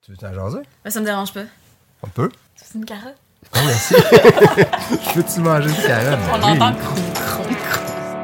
Tu veux t'en jaser? Ben, ça me dérange pas. On peut. C'est une carotte? Non, merci. Peux-tu manger une carotte? On Oui. entend crou, crou, crou.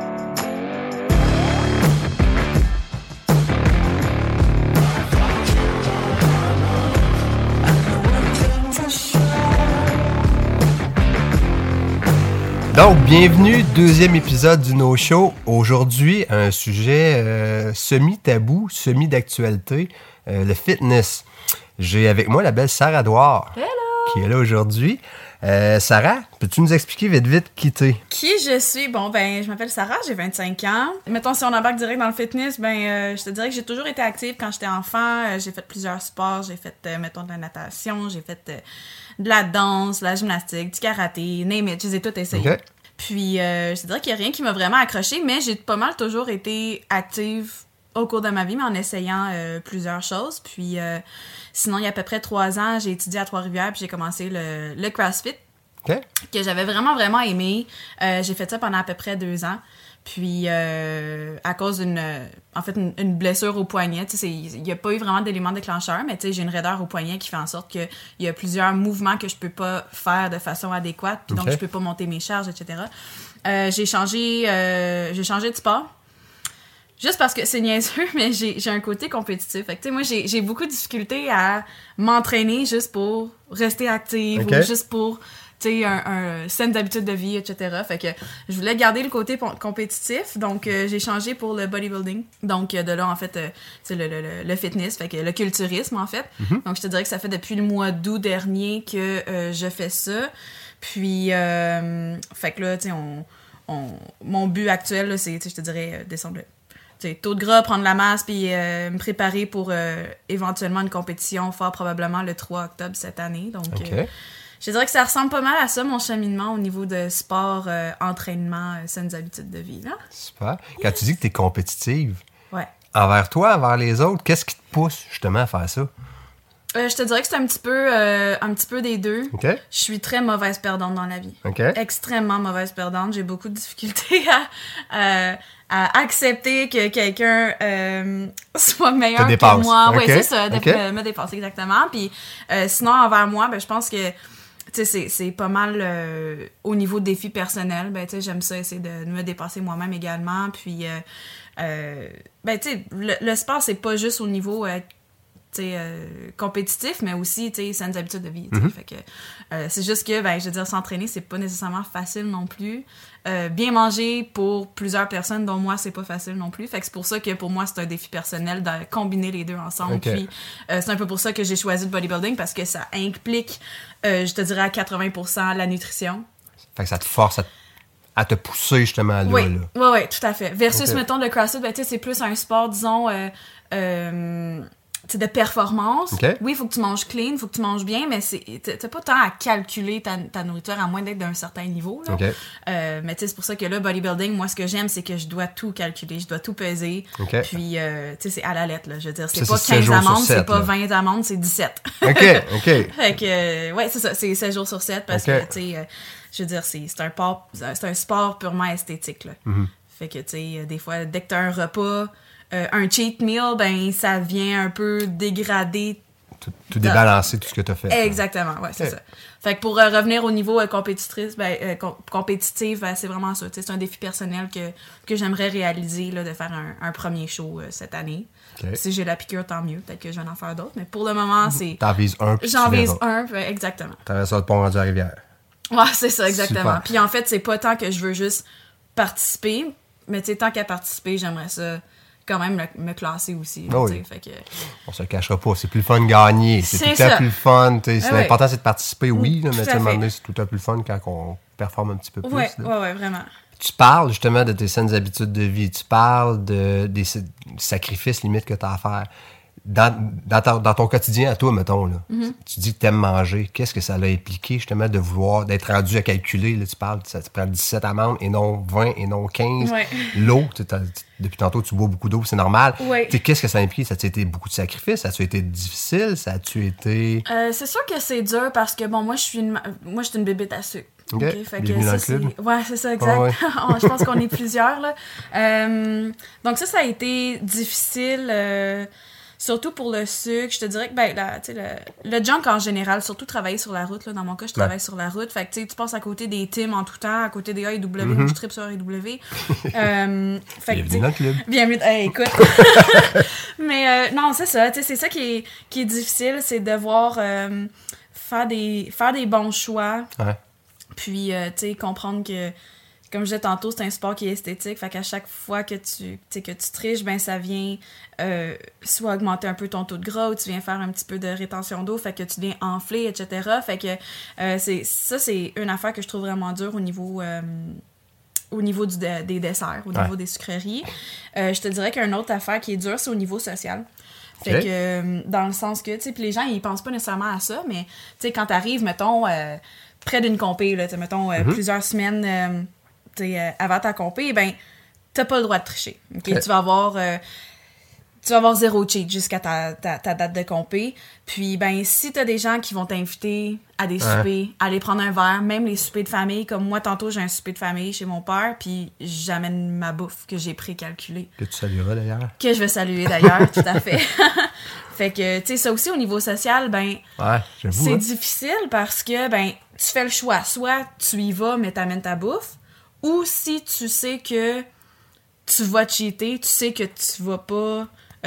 Donc, bienvenue, deuxième épisode du No Show. Aujourd'hui, un sujet semi-tabou, semi-d'actualité, le fitness. J'ai avec moi la belle Sarah Douard. Hello! Qui est là aujourd'hui. Sarah, peux-tu nous expliquer vite qui t'es? Qui je suis? Bon, ben, je m'appelle Sarah, j'ai 25 ans. Mettons, si on embarque direct dans le fitness, ben, je te dirais que j'ai toujours été active quand j'étais enfant. J'ai fait plusieurs sports. J'ai fait, mettons, de la natation, j'ai fait de la danse, de la gymnastique, du karaté, name it, je les ai toutes essayées. OK. Puis, je te dirais qu'il n'y a rien qui m'a vraiment accroché, mais j'ai pas mal toujours été active au cours de ma vie, mais en essayant plusieurs choses. Puis, sinon, il y a à peu près 3 ans, j'ai étudié à Trois-Rivières, puis j'ai commencé le CrossFit, OK. que j'avais vraiment aimé. J'ai fait ça pendant à peu près 2 ans. Puis, à cause d'une blessure au poignet, tu sais, il n'y a pas eu vraiment d'élément déclencheur, mais tu sais, j'ai une raideur au poignet qui fait en sorte qu'il y a plusieurs mouvements que je peux pas faire de façon adéquate, puis donc OK. je peux pas monter mes charges, etc. J'ai changé de sport. Juste parce que c'est niaiseux, mais j'ai un côté compétitif. Fait que, tu sais, moi, j'ai beaucoup de difficultés à m'entraîner juste pour rester active OK. ou juste pour, tu sais, un saine d'habitude de vie, etc. Fait que je voulais garder le côté compétitif, donc j'ai changé pour le bodybuilding. Donc, de là, en fait, c'est le fitness, fait que le culturisme, en fait. Mm-hmm. Donc, je te dirais que ça fait depuis le mois d'août dernier que je fais ça. Puis, fait que là, tu sais, mon but actuel, là, c'est, tu sais, je te dirais, descendre le taux de gras, prendre la masse, puis me préparer pour éventuellement une compétition, fort probablement le 3 octobre cette année. Donc, OK. je dirais que ça ressemble pas mal à ça, mon cheminement au niveau de sport, entraînement, saines habitudes de vie. Là. Super. Quand tu dis que tu es compétitive, Ouais. envers toi, envers les autres, qu'est-ce qui te pousse justement à faire ça? Je te dirais que c'est un petit peu des deux. OK? Je suis très mauvaise perdante dans la vie. OK? Extrêmement mauvaise perdante. J'ai beaucoup de difficultés à accepter que quelqu'un soit meilleur Te dépasse. que moi. OK. Oui, c'est ça, OK. me dépasser exactement. Puis sinon, envers moi, ben, je pense que tu sais, c'est pas mal au niveau de défis personnels. Ben, tu sais, j'aime ça, essayer de me dépasser moi-même également. Puis, ben, tu sais, le sport, c'est pas juste au niveau compétitif, mais aussi, tu sais, saines habitudes de vie. Mm-hmm. Fait que c'est juste que, ben, je veux dire, s'entraîner, c'est pas nécessairement facile non plus. Bien manger pour plusieurs personnes, dont moi, c'est pas facile non plus. Fait que c'est pour ça que pour moi, c'est un défi personnel de combiner les deux ensemble. OK. Puis c'est un peu pour ça que j'ai choisi le bodybuilding, parce que ça implique, je te dirais à 80% la nutrition. Fait que ça te force à te pousser justement là. Oui, là. oui, tout à fait. Versus, OK. mettons, le CrossFit, ben, tu sais, c'est plus un sport, disons, de performance. OK. Oui, il faut que tu manges clean, il faut que tu manges bien, mais t'as pas tant à calculer ta nourriture, à moins d'être d'un certain niveau. Là. OK. Mais tu sais, c'est pour ça que là, bodybuilding, moi, ce que j'aime, c'est que je dois tout calculer, je dois tout peser. OK. Puis, tu sais, c'est à la lettre, là. Je veux dire, c'est Ça, pas c'est 7 15 jours sur amandes, 7, c'est pas là. 20 amandes, c'est 17. OK, OK. Fait que, ouais, c'est ça, c'est 7 jours sur 7 parce OK. que, tu sais, je veux dire, c'est un sport purement esthétique, là. Mm-hmm. Fait que, tu sais, des fois, dès que t'as un repas, un cheat meal, ben, ça vient un peu dégrader. Tout débalancer, tout ce que tu as fait. Exactement, ouais, c'est OK. ça. Fait que pour revenir au niveau compétitif, compétitif, ben, c'est vraiment ça. Tu sais, c'est un défi personnel que j'aimerais réaliser, là, de faire un premier show cette année. OK. Si j'ai la piqûre, tant mieux. Peut-être que je vais en faire d'autres. Mais pour le moment, c'est... T'en vises un, puis J'en tu vise verras. un, exactement. T'aurais ça de pont rendu à Rivière. Ouais, c'est ça, exactement. Super. Puis en fait, c'est pas tant que je veux juste participer, mais tu sais, tant qu'à participer, j'aimerais ça quand même me classer aussi. Là, Ah oui. tu sais, fait que... On se le cachera pas. C'est plus le fun de gagner. C'est C'est tout le temps ça. plus le fun. T'sais, Ah ouais. l'important, c'est de participer, oui, là, Tout mais à tu sais, à un moment fait. donné, c'est tout le temps plus le fun quand on performe un petit peu plus. Ouais, là. ouais, vraiment. Tu parles justement de tes saines habitudes de vie. Tu parles des sacrifices limites que tu as à faire. Dans ton quotidien à toi, mettons, là, tu dis que tu aimes manger. Qu'est-ce que ça l'a impliqué, justement, de vouloir, d'être rendu à calculer? Là, tu parles, ça te prend 17 amandes et non 20 et non 15. Ouais. L'eau, depuis tantôt, tu bois beaucoup d'eau, c'est normal. Ouais. Tu sais, qu'est-ce que ça implique? Ça a-tu été beaucoup de sacrifices? Ça a-tu été difficile? Ça a-tu été... C'est sûr que c'est dur parce que, bon, moi, je suis une bébête à sucre. OK. Fait Bienvenue dans le club. Ouais, c'est ça, exact. Ah ouais. Je pense qu'on est plusieurs, là. Donc ça a été difficile. surtout pour le sucre, je te dirais que ben, le junk en général, surtout travailler sur la route, là, dans mon cas, je travaille sur la route. Fait que tu passes à côté des Tim en tout temps, à côté des A&W, moi je tripe sur A&W. Bienvenue dans le club. Bienvenue, écoute. Mais non, c'est ça, c'est ça qui est difficile, c'est devoir faire des bons choix. Ouais. Puis, tu sais, comprendre que, comme je disais tantôt, c'est un sport qui est esthétique. Fait qu'à chaque fois que tu triches, ben ça vient soit augmenter un peu ton taux de gras ou tu viens faire un petit peu de rétention d'eau, fait que tu viens enfler, etc. Fait que c'est une affaire que je trouve vraiment dure au niveau des desserts, au niveau des sucreries. Je te dirais qu'une autre affaire qui est dure, c'est au niveau social. Fait que, dans le sens que, tu sais, puis les gens, ils pensent pas nécessairement à ça, mais, tu sais, quand t'arrives, mettons, près d'une compé, là, mettons, plusieurs semaines avant ta compé, ben, t'as pas le droit de tricher. Okay? Tu vas avoir 0 cheat jusqu'à ta date de compé. Puis, ben, si t'as des gens qui vont t'inviter à des soupers, à aller prendre un verre, même les soupers de famille, comme moi, tantôt, j'ai un souper de famille chez mon père, puis j'amène ma bouffe que j'ai précalculée. Que tu salueras, d'ailleurs. Que je vais saluer, d'ailleurs, tout à fait. Fait que, tu sais, ça aussi, au niveau social, ben, c'est difficile parce que, ben, tu fais le choix. Soit tu y vas, mais t'amènes ta bouffe, ou si tu sais que tu vas cheater, tu sais que tu vas pas...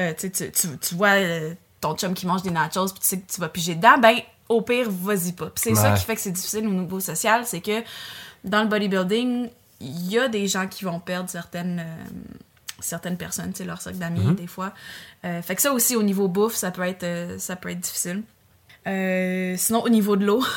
tu vois ton chum qui mange des nachos puis tu sais que tu vas piger dedans, ben au pire, vas-y pas. Puis c'est ça qui fait que c'est difficile au niveau social, c'est que dans le bodybuilding, il y a des gens qui vont perdre certaines personnes, tu sais, leur cercle d'amis, des fois. Fait que ça aussi, au niveau bouffe, ça peut être difficile. Sinon, au niveau de l'eau,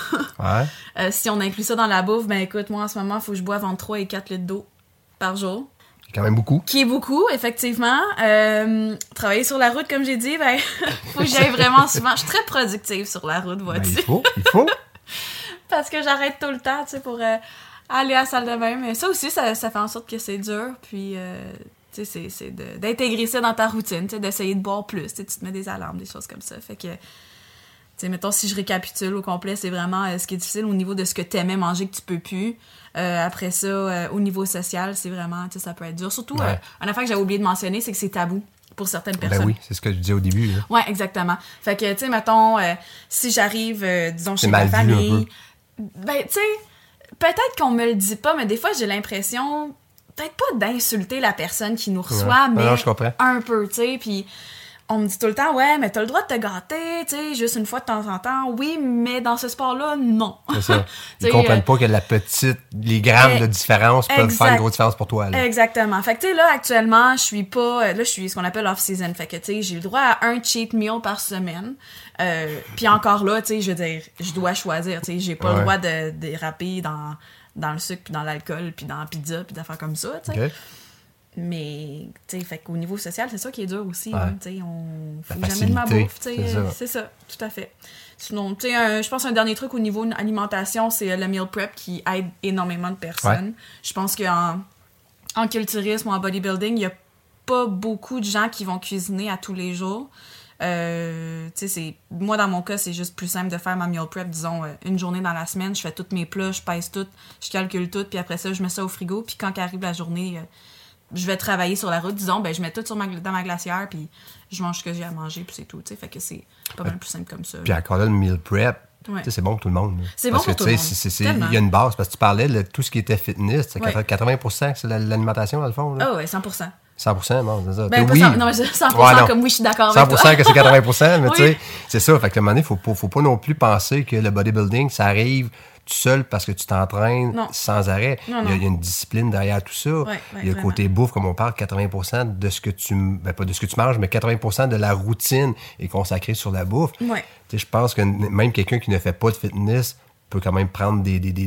si on inclut ça dans la bouffe, ben écoute, moi en ce moment, il faut que je boive entre 3 et 4 litres d'eau par jour. Quand même beaucoup. Qui est beaucoup, effectivement. Travailler sur la route, comme j'ai dit, ben, faut que j'aille vraiment souvent. Je suis très productive sur la route, vois-tu. Ben, il faut. Parce que j'arrête tout le temps, tu sais, pour aller à la salle de bain. Mais ça aussi, ça fait en sorte que c'est dur. Puis, tu sais, c'est d'intégrer ça dans ta routine, tu sais, d'essayer de boire plus. Tu te mets des alarmes, des choses comme ça. Fait que, tu sais, mettons, si je récapitule au complet, c'est vraiment ce qui est difficile au niveau de ce que t'aimais manger que tu peux plus. Après ça, au niveau social, c'est vraiment, tu sais, ça peut être dur. Surtout, une affaire que j'avais oublié de mentionner, c'est que c'est tabou pour certaines personnes. Ben oui, c'est ce que je disais au début. Là. Ouais, exactement. Fait que, tu sais, mettons, si j'arrive, disons, chez ma famille, ben, tu sais, peut-être qu'on me le dit pas, mais des fois, j'ai l'impression, peut-être pas d'insulter la personne qui nous reçoit, mais un peu, tu sais, puis... On me dit tout le temps, ouais, mais t'as le droit de te gâter, tu sais, juste une fois de temps en temps. Oui, mais dans ce sport-là, non. C'est ça. Ils comprennent pas que les grammes de différence peuvent faire une grosse différence pour toi. Là. Exactement. Fait que, tu sais, là, actuellement, je suis ce qu'on appelle off-season. Fait que, tu sais, j'ai le droit à un cheat meal par semaine. Puis encore là, tu sais, je veux dire, je dois choisir, tu sais, j'ai pas le droit de déraper dans le sucre, puis dans l'alcool, puis dans la pizza, puis d'affaires comme ça, tu sais. Okay. Mais, tu sais, fait qu'au niveau social, c'est ça qui est dur aussi. Hein, tu sais, on fout jamais de ma bouffe, tu sais. C'est ça, tout à fait. Sinon, tu sais, je pense un dernier truc au niveau alimentation, c'est le meal prep qui aide énormément de personnes. Je pense qu'en culturisme ou en bodybuilding, il n'y a pas beaucoup de gens qui vont cuisiner à tous les jours. Tu sais, moi, dans mon cas, c'est juste plus simple de faire ma meal prep, disons, une journée dans la semaine. Je fais tous mes plats, je pèse tout, je calcule tout, puis après ça, je mets ça au frigo. Puis quand arrive la journée... je vais travailler sur la route, disons, ben je mets tout dans ma glacière, puis je mange ce que j'ai à manger, puis c'est tout, tu sais, fait que c'est pas mal plus simple comme ça. Puis encore là, le meal prep, c'est bon pour tout le monde. C'est bon pour tout le monde. Il y a une base, parce que tu parlais de tout ce qui était fitness, c'est 80%, c'est l'alimentation, dans le fond. Ah ouais, 100%. 100%, bon, c'est ça. Ben, oui. Non, mais 100%, comme oui, je suis d'accord avec toi. 100% que c'est 80%, mais tu sais, c'est ça, fait que à un moment donné, faut pas non plus penser que le bodybuilding, ça arrive tout seul parce que tu t'entraînes sans arrêt. Il y a une discipline derrière tout ça. Il y a le côté bouffe, comme on parle, 80% de ce que tu... Ben, pas de ce que tu manges, mais 80% de la routine est consacrée sur la bouffe. Je pense que même quelqu'un qui ne fait pas de fitness peut quand même prendre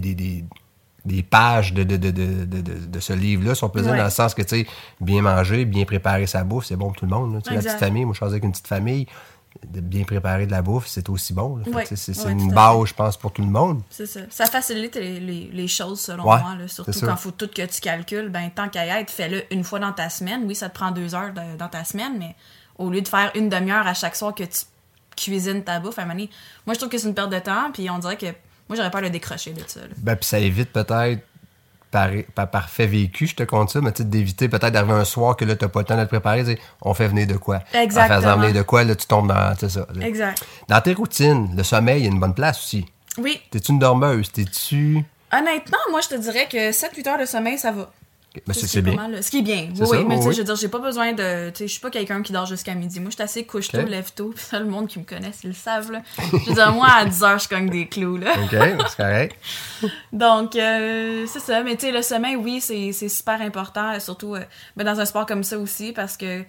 des pages de ce livre-là, si on peut dire, dans le sens que, tu sais, bien manger, bien préparer sa bouffe, c'est bon pour tout le monde. Là. La petite famille, moi, je choisis avec une petite famille, de bien préparer de la bouffe, c'est aussi bon. C'est une base, je pense, pour tout le monde. C'est ça. Ça facilite les choses, selon moi. Là. Surtout quand il faut tout que tu calcules. Ben, tant qu'à y être, fais-le une fois dans ta semaine. Oui, ça te prend 2 heures dans ta semaine, mais au lieu de faire une demi-heure à chaque soir que tu cuisines ta bouffe, à un moment donné, moi, je trouve que c'est une perte de temps, puis on dirait que moi, j'aurais peur de décrocher de ça. Là. Ben, puis ça évite peut-être par fait vécu, je te compte ça, mais tu sais, d'éviter peut-être d'arriver un soir que là, t'as pas le temps de te préparer, tu sais, on fait venir de quoi. Exactement. En faisant venir de quoi, là, tu tombes dans, tu sais ça. Là. Exact. Dans tes routines, le sommeil, il y a une bonne place aussi. Oui. T'es-tu une dormeuse? T'es-tu... Honnêtement, moi, je te dirais que 7-8 heures de sommeil, ça va. Ben, c'est bien. Ce qui est bien. C'est Oui, ça, mais tu sais, oui. je veux dire, j'ai pas besoin de. Tu sais, je suis pas quelqu'un qui dort jusqu'à midi. Moi, je suis assez couche-tôt, Okay. lève-tôt. Puis ça, le monde qui me connaît, ils le savent, là. Je veux dire, moi, à 10 heures, je cogne des clous, là. OK, c'est correct. Donc, c'est ça. Mais tu sais, le sommeil, oui, c'est super important. Surtout dans un sport comme ça aussi, parce que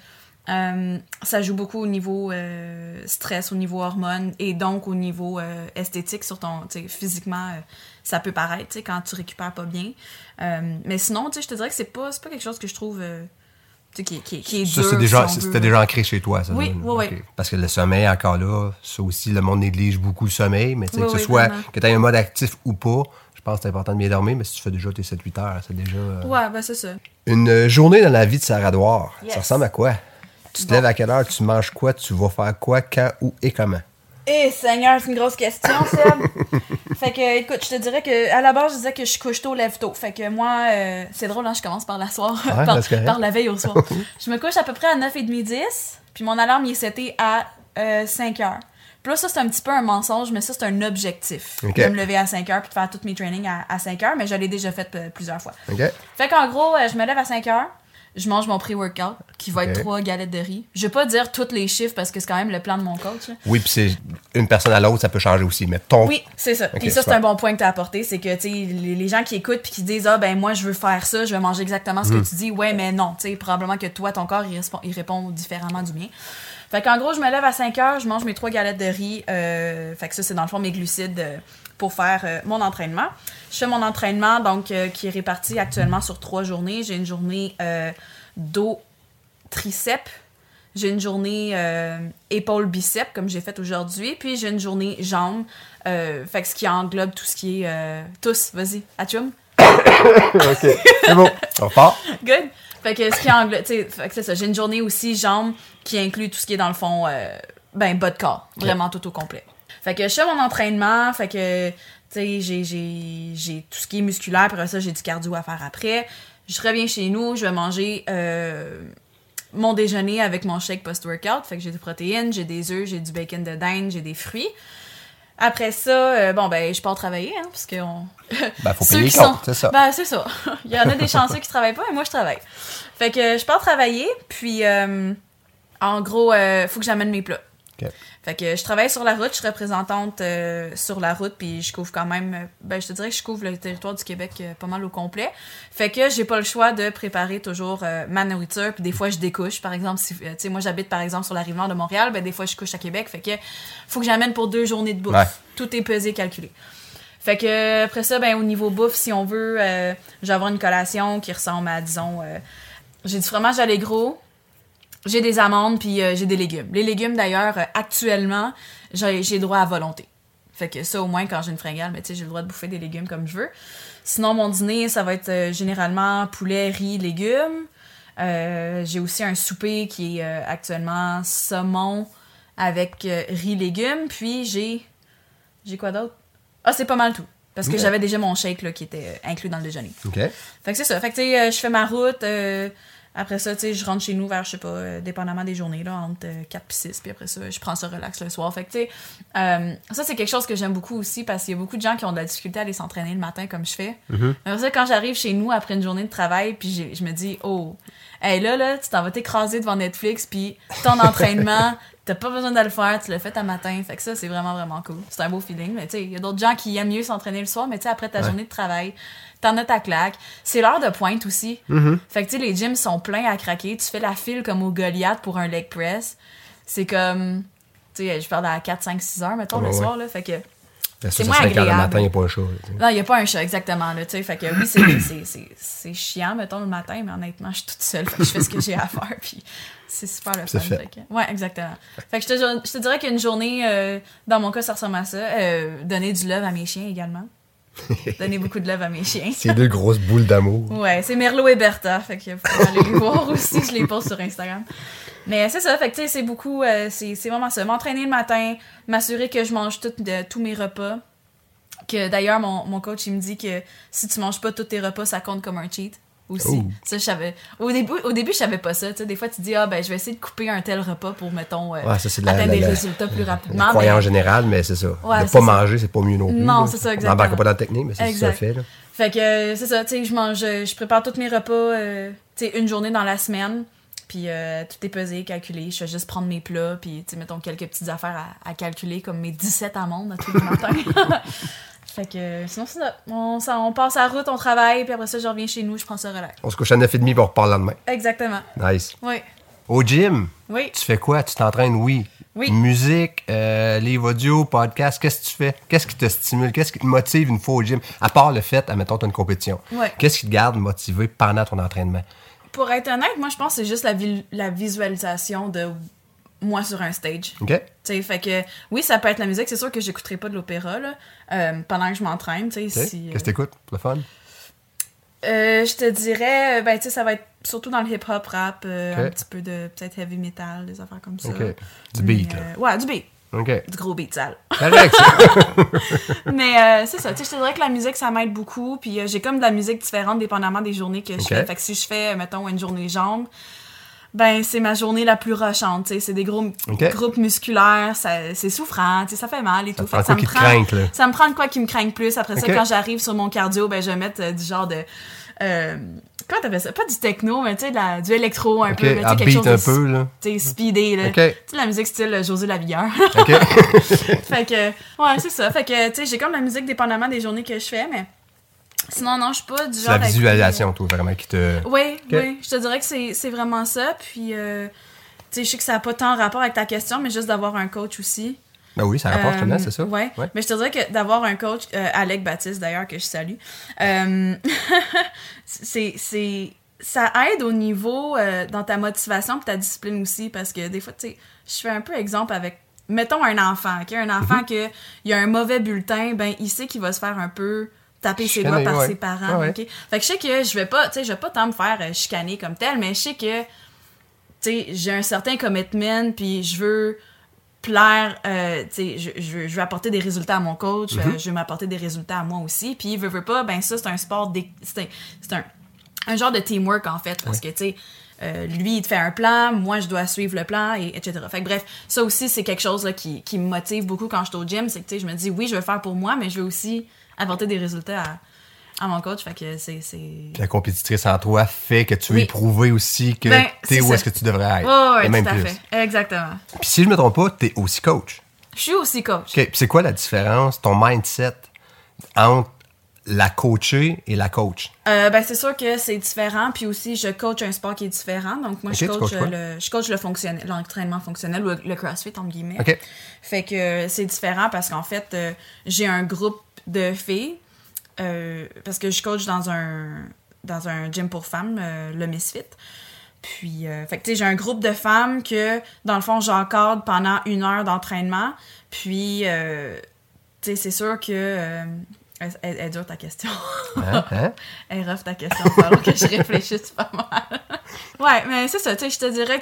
ça joue beaucoup au niveau stress, au niveau hormones, et donc au niveau esthétique, sur ton, tu sais, physiquement, ça peut paraître, tu sais, quand tu récupères pas bien. Mais sinon, tu sais, je te dirais que c'est pas quelque chose que je trouve, tu sais, qui est dur. Ça, si on c'était veut. déjà ancré chez toi, ça. Oui, donne. oui, OK. oui. Parce que le sommeil, encore là, ça aussi, le monde néglige beaucoup le sommeil, mais tu sais, Oui, que ce oui, soit, vraiment. que tu aies un mode actif ou pas, je pense que c'est important de bien dormir, mais si tu fais déjà tes 7-8 heures, c'est déjà... Ouais, ben c'est ça. Une journée dans la vie de Sarah Doire, Yes. ça ressemble à quoi? Tu te Bon. lèves à quelle heure? Tu manges quoi? Tu vas faire quoi? Quand? Où? Et comment? Eh, Seigneur, c'est une grosse question, Seb. Fait que, écoute, je te dirais que à la base, je disais que je couche tôt, lève tôt. Fait que moi, c'est drôle, hein, je commence par la soir, Ouais, c'est correct. par la veille au soir. Je me couche à peu près à 9h30, 10, puis mon alarme, il est seté à 5 heures. Puis là, ça, c'est un petit peu un mensonge, mais ça, c'est un objectif. Ok. De me lever à 5 heures puis de faire tous mes trainings à 5 heures, mais je l'ai déjà fait plusieurs fois. OK? Fait qu'en gros, je me lève à 5 heures, je mange mon pré-workout, qui va Ok. être 3 galettes de riz. Je vais pas dire tous les chiffres parce que c'est quand même le plan de mon coach, là. Oui, puis c'est une personne à l'autre, ça peut changer aussi, mais ton... Oui, c'est ça. Ok, Puis ça, c'est super. un bon point que tu as apporté. C'est que, tu sais, les gens qui écoutent puis qui disent, ah, ben, moi, je veux faire ça, je vais manger exactement ce que tu dis. Ouais, mais non. Tu sais, probablement que toi, ton corps, il répond différemment du mien. Fait qu'en gros, je me lève à 5 heures, je mange mes 3 galettes de riz. Fait que ça, c'est dans le fond mes glucides pour faire mon entraînement. Je fais mon entraînement, donc, qui est réparti actuellement sur 3 journées. J'ai une journée dos, triceps. J'ai une journée épaule-bicep, comme j'ai fait aujourd'hui. Puis j'ai une journée jambes. Fait que ce qui englobe tout ce qui est... tous, vas-y, atchoum. OK, c'est bon. On part. Good. Fait que ce qui englobe... Tu sais, fait que c'est ça. J'ai une journée aussi jambes qui inclut tout ce qui est dans le fond... bas de corps. Vraiment tout au complet. Fait que je fais mon entraînement. Fait que, tu sais, j'ai tout ce qui est musculaire. Puis après ça, j'ai du cardio à faire après. Je reviens chez nous. Je vais manger... mon déjeuner avec mon shake post-workout. Fait que j'ai des protéines, j'ai des œufs, j'ai du bacon de dinde, j'ai des fruits. Après ça, je pars travailler, hein, parce que Ben, faut ceux payer les qui comptes, sont... c'est ça. Ben, c'est ça. Il y en a des chanceux qui travaillent pas, mais moi, je travaille. Fait que je pars travailler, puis en gros, faut que j'amène mes plats. OK. Fait que je travaille sur la route, je suis représentante sur la route, puis je couvre quand même... je te dirais que je couvre le territoire du Québec pas mal au complet. Fait que j'ai pas le choix de préparer toujours ma nourriture, puis des fois je découche. Par exemple, si, tu sais, moi j'habite par exemple sur la Rive-Nord de Montréal, des fois je couche à Québec, fait que faut que j'amène pour 2 journées de bouffe. Ouais. Tout est pesé, calculé. Fait que après ça, au niveau bouffe, si on veut, je vais avoir une collation qui ressemble à, disons... j'ai du fromage allégro, j'ai des amandes, puis j'ai des légumes. Les légumes, d'ailleurs, actuellement, j'ai droit à volonté. Fait que ça, au moins, quand j'ai une fringale, tu sais, j'ai le droit de bouffer des légumes comme je veux. Sinon, mon dîner, ça va être généralement poulet, riz, légumes. J'ai aussi un souper qui est actuellement saumon avec riz, légumes. Puis j'ai quoi d'autre? Ah, c'est pas mal tout. Parce que Ok. j'avais déjà mon shake là, qui était inclus dans le déjeuner. OK. Fait que c'est ça. Fait que tu sais, je fais ma route. Après ça, tu sais, je rentre chez nous vers, je sais pas, dépendamment des journées, là, entre 4 et 6. Puis après ça, je prends ça relax le soir. Fait que tu sais, ça, c'est quelque chose que j'aime beaucoup aussi parce qu'il y a beaucoup de gens qui ont de la difficulté à aller s'entraîner le matin comme je fais. Après ça, quand j'arrive chez nous après une journée de travail, puis je me dis, oh, hey, là, tu t'en vas t'écraser devant Netflix, puis ton entraînement, t'as pas besoin de le faire, tu le fais à matin. Fait que ça, c'est vraiment, vraiment cool. C'est un beau feeling. Mais tu sais, il y a d'autres gens qui aiment mieux s'entraîner le soir, mais tu sais, après ta journée de travail, t'en as ta claque. C'est l'heure de pointe aussi. Fait que tu sais, les gyms sont pleins à craquer. Tu fais la file comme au Goliath pour un leg press. C'est comme, tu sais, je parle à 4, 5, 6 heures, mettons, le soir, là. Fait que Ben, c'est ça, moins ça serait quand le agréable. matin, il n'y a pas un chat. là, tu sais. non, il n'y a pas un chat, exactement, là, tu sais. Fait que oui, c'est chiant, mettons, le matin, mais honnêtement, je suis toute seule. Fait que je fais ce que j'ai à faire, puis c'est super le C'est fun. fait. Fait que- ouais, exactement. Fait que je te dirais qu'une journée, dans mon cas, ça ressemble à ça. Donner du love à mes chiens également. Donner beaucoup de love à mes chiens. Ces 2 grosses boules d'amour. Ouais, c'est Merlot et Bertha, fait que vous pouvez aller les voir aussi, je les poste sur Instagram. Mais c'est ça, fait que tu sais, c'est beaucoup, c'est vraiment ça. M'entraîner le matin, m'assurer que je mange tous mes repas. Que d'ailleurs, mon coach, il me dit que si tu manges pas tous tes repas, ça compte comme un cheat. Aussi. Ouh. Ça, je savais. Au début, je savais pas ça. Tu sais, des fois, tu dis, je vais essayer de couper un tel repas pour, mettons, ça, c'est atteindre des résultats plus rapidement. La croyance générale, mais c'est ça. Ouais, de c'est pas ça. manger, c'est pas mieux non plus. Non, là. c'est ça, On exactement. n'embarque pas dans la technique, mais c'est ça que ça fait. Là. Fait que, c'est ça, tu sais, je prépare tous mes repas, tu sais, une journée dans la semaine. Puis tout est pesé, calculé. Je fais juste prendre mes plats, puis, tu sais, mettons, quelques petites affaires à calculer, comme mes 17 amandes à tous les matins. Fait que sinon, c'est ça. On passe la route, on travaille, puis après ça, je reviens chez nous, je prends ça relax. On se couche à 9h30 puis on repart le lendemain. Exactement. Nice. Oui. Au gym, Oui. tu fais quoi? Tu t'entraînes? Oui. Oui. Musique, livre audio, podcast, qu'est-ce que tu fais? Qu'est-ce qui te stimule? Qu'est-ce qui te motive une fois au gym? À part le fait, admettons, tu as une compétition. Ouais. Qu'est-ce qui te garde motivé pendant ton entraînement? Pour être honnête, moi, je pense que c'est juste la visualisation de moi sur un stage. OK? T'sais, fait que, oui, ça peut être la musique. C'est sûr que j'écouterai pas de l'opéra là, pendant que je m'entraîne. Okay. Si, qu'est-ce que t'écoutes pour le fun? Je te dirais, ça va être surtout dans le hip-hop, rap, un petit peu de peut-être heavy metal, des affaires comme ça. OK. Du beat, là. Ouais, du beat. OK. Du gros beat sale. Correct, ça. Mais c'est ça, tu sais, je te dirais que la musique, ça m'aide beaucoup. Puis j'ai comme de la musique différente dépendamment des journées que je fais. Fait que si je fais, mettons, une journée jambes, ben c'est ma journée la plus rushante, tu sais, c'est des gros groupes musculaires, c'est souffrant, tu sais, ça fait mal et tout. Ça me prend de quoi qui me craigne plus. Après ça, quand j'arrive sur mon cardio, ben je vais mettre du genre de comment t'appelles ça? Pas du techno, mais tu sais, du électro un peu, là, quelque chose un peu, là. Tu sais, speedé, là. Tu sais, la musique style José Lavigueur. Fait que, ouais, c'est ça. Fait que, tu sais, j'ai comme la musique dépendamment des journées que je fais, mais sinon, non, je suis pas du genre... C'est la visualisation, toi, vraiment, qui te... Oui, je te dirais que c'est vraiment ça. Puis, tu sais, je sais que ça n'a pas tant rapport avec ta question, mais juste d'avoir un coach aussi. Ben oui, ça rapporte justement, c'est ça. Ouais. Mais je te dirais que d'avoir un coach, Alec Baptiste d'ailleurs, que je salue, ça aide au niveau dans ta motivation et ta discipline aussi, parce que des fois, tu sais, je fais un peu exemple avec, mettons un enfant, OK? Un enfant il a un mauvais bulletin, ben il sait qu'il va se faire un peu taper ses doigts par ses parents, OK? Fait que je sais que je vais pas tant me faire chicaner comme tel, mais je sais que, tu sais, j'ai un certain commitment, puis je veux plaire, tu sais, je veux apporter des résultats à mon coach, je veux m'apporter des résultats à moi aussi, puis veut pas, ben ça, c'est un sport, c'est un genre de teamwork, en fait, parce que, tu sais, lui, il te fait un plan, moi, je dois suivre le plan, etc. Fait que bref, ça aussi, c'est quelque chose là, qui me motive beaucoup quand je suis au gym, c'est que, tu sais, je me dis, oui, je veux faire pour moi, mais je veux aussi apporter des résultats à mon coach, fait que c'est... La compétitrice en toi fait que tu veux prouver aussi que t'es où est-ce que tu devrais être. Oui, et même tout à plus. fait. Exactement. Puis si je me trompe pas, t'es aussi coach. Je suis aussi coach. OK. Puis c'est quoi la différence, ton mindset, entre la coacher et la coach? Ben c'est sûr que c'est différent, puis aussi je coach un sport qui est différent, donc moi je coach le fonctionnel, l'entraînement fonctionnel ou le CrossFit entre guillemets. Okay. Fait que c'est différent parce qu'en fait j'ai un groupe de filles parce que je coach dans un gym pour femmes, le Misfit. Puis fait que tu sais j'ai un groupe de femmes que dans le fond j'encadre pendant 1 heure d'entraînement, puis tu sais c'est sûr que elle est dure ta question. Elle est rough ta question. Il va falloir que je réfléchisse pas mal. Ouais, mais c'est ça. Tu sais, je te dirais que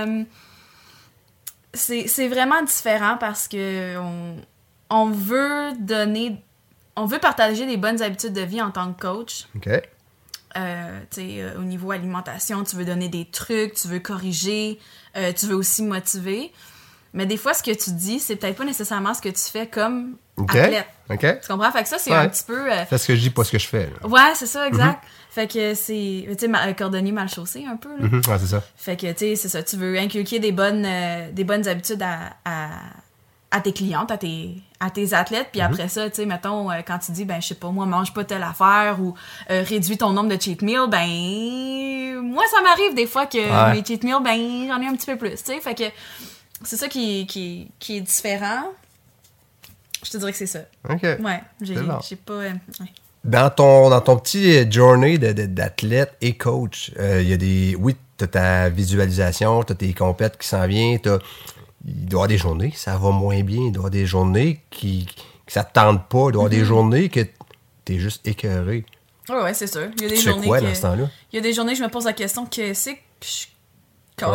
c'est vraiment différent parce que on veut partager des bonnes habitudes de vie en tant que coach. OK. Tu sais, au niveau alimentation, tu veux donner des trucs, tu veux corriger, tu veux aussi motiver. Mais des fois, ce que tu dis, c'est peut-être pas nécessairement ce que tu fais comme athlète. OK. Tu comprends? Fait que ça, c'est un petit peu... C'est ce que je dis, pas ce que je fais. Là. Ouais, c'est ça, exact. Fait que c'est... Tu sais, cordonnier mal chaussé, un peu. Là. Ouais, c'est ça. Fait que, tu sais, c'est ça. Tu veux inculquer des bonnes habitudes à tes clientes, à tes athlètes. Puis après ça, tu sais, mettons, quand tu dis, ben, je sais pas, moi, mange pas telle affaire ou réduis ton nombre de cheat meals, ben... Moi, ça m'arrive des fois que mes cheat meals, ben, j'en ai un petit peu plus, tu sais. Fait que... C'est ça qui est différent. Je te dirais que c'est ça. OK. Ouais, j'ai pas... Dans ton petit journey d'athlète et coach, il y a des... Oui, t'as ta visualisation, t'as tes compètes qui s'en viennent, il doit y avoir des journées, ça va moins bien, il doit y avoir des journées qui ça te tente pas, il doit y avoir des journées que t'es juste écœuré. Ouais, c'est sûr. Il y a des tu journées fais quoi dans ce temps-là? Il y a des journées que je me pose la question, qu'est-ce que je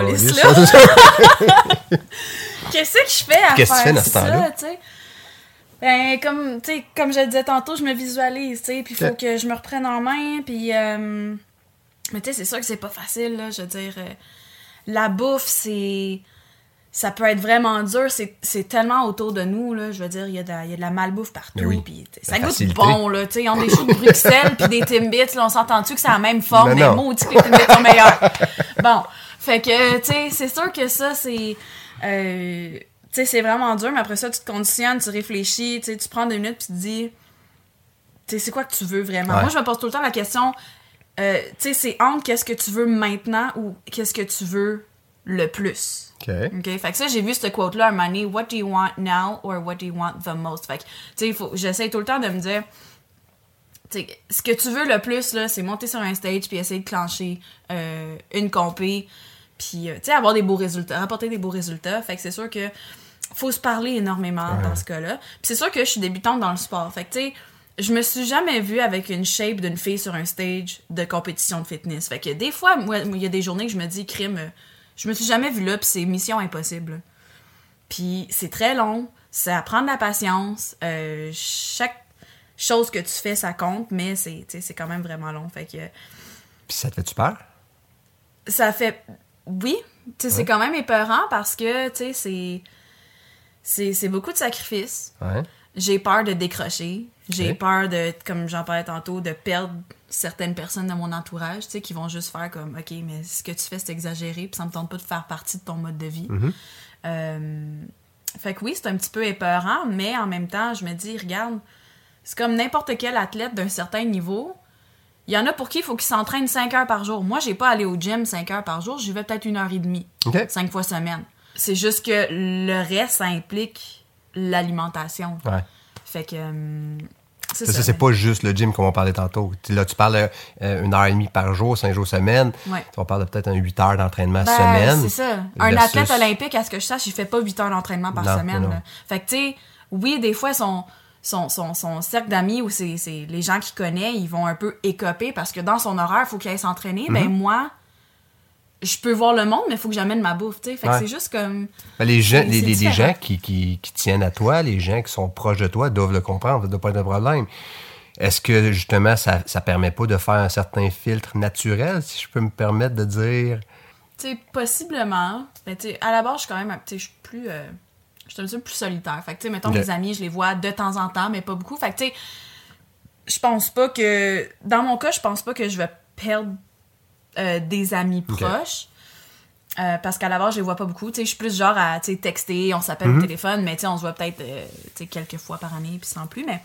Qu'est-ce que je fais à faire ça, tu sais? Ben, comme je le disais tantôt, je me visualise, tu sais, puis il faut que je me reprenne en main, puis... mais tu sais, c'est sûr que c'est pas facile, là, je veux dire... la bouffe, ça peut être vraiment dur, c'est tellement autour de nous, là, je veux dire, il y a de la malbouffe partout, puis ça goûte bon, là, tu sais, ils ont des choux de Bruxelles, puis des Timbits, là, on s'entend-tu que c'est la même forme, mais maudit que les Timbits sont meilleurs. Bon, fait que, tu sais, c'est sûr que ça, c'est... tu sais, c'est vraiment dur, mais après ça, tu te conditionnes, tu réfléchis, tu sais, tu prends 2 minutes, puis tu te dis, tu sais, c'est quoi que tu veux vraiment? Moi, je me pose tout le temps la question, tu sais, c'est entre qu'est-ce que tu veux maintenant ou qu'est-ce que tu veux le plus. OK. Fait que ça, j'ai vu ce quote-là un moment donné, what do you want now or what do you want the most? Fait que, tu sais, j'essaie tout le temps de me dire, tu sais, ce que tu veux le plus, là, c'est monter sur un stage puis essayer de clencher une compé, puis, tu sais, avoir des beaux résultats, rapporter des beaux résultats. Fait que c'est sûr que faut se parler énormément dans ce cas-là. Puis c'est sûr que je suis débutante dans le sport. Fait que, tu sais, je me suis jamais vue avec une shape d'une fille sur un stage de compétition de fitness. Fait que des fois, moi, il y a des journées que je me dis, crime, je me suis jamais vue là, puis c'est mission impossible. Puis c'est très long, ça prend de la patience. Chaque chose que tu fais, ça compte, mais c'est quand même vraiment long. Fait que... Puis ça te fait-tu peur? Ça fait... Oui, c'est quand même épeurant parce que, tu sais, c'est beaucoup de sacrifices. Ouais. J'ai peur de décrocher. J'ai peur de, comme j'en parlais tantôt, de perdre certaines personnes de mon entourage, tu sais, qui vont juste faire comme, OK, mais ce que tu fais, c'est exagéré, puis ça me tente pas de faire partie de ton mode de vie. Fait que oui, c'est un petit peu épeurant, mais en même temps, je me dis, regarde, c'est comme n'importe quel athlète d'un certain niveau. Il y en a pour qui il faut qu'ils s'entraînent 5 heures par jour. Moi, j'ai pas allé au gym 5 heures par jour, j'y vais peut-être 1h30, 5 fois semaine. C'est juste que le reste, ça implique l'alimentation. Ouais. Fait que... Ça, c'est pas juste le gym comme on parlait tantôt. Là, tu parles 1h30 par jour, 5 jours semaine. Ouais. On parle de peut-être 8 heures d'entraînement semaine. C'est ça. Un athlète olympique, à ce que je sache, il fait pas 8 heures d'entraînement par semaine. Non. Fait que, tu sais, oui, des fois, son cercle d'amis ou c'est les gens qu'il connaît, ils vont un peu écoper parce que dans son horaire, il faut qu'il aille s'entraîner. Ben moi, je peux voir le monde, mais il faut que j'amène ma bouffe, tu sais. Fait que c'est juste comme... Les gens qui tiennent à toi, les gens qui sont proches de toi doivent le comprendre, ça doit pas être un problème. Est-ce que, justement, ça permet pas de faire un certain filtre naturel, si je peux me permettre de dire... Tu sais, possiblement. Mais tu sais, à la base, je suis quand même... Tu sais, je suis plus... je suis un petit peu plus solitaire. Fait que, tu sais, mettons, mes amis, je les vois de temps en temps, mais pas beaucoup. Fait que, tu sais, je pense pas que... Dans mon cas, je pense pas que je vais perdre des amis proches. Parce qu'à la base, je les vois pas beaucoup. Tu sais, je suis plus genre à texter, on s'appelle au téléphone, mais tu sais, on se voit peut-être quelques fois par année, puis sans plus, mais...